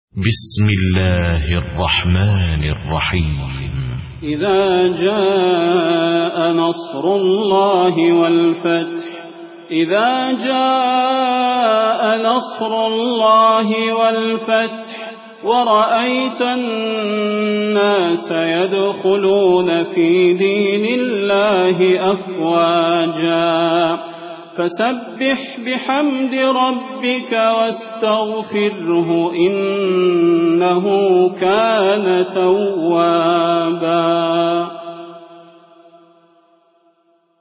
بسم الله الرحمن الرحيم. إذا جاء نصر الله والفتح إذا جاء نصر الله والفتح ورأيت الناس يدخلون في دين الله أفواجا فسبح بحمد ربك واستغفره إنه كان توابا.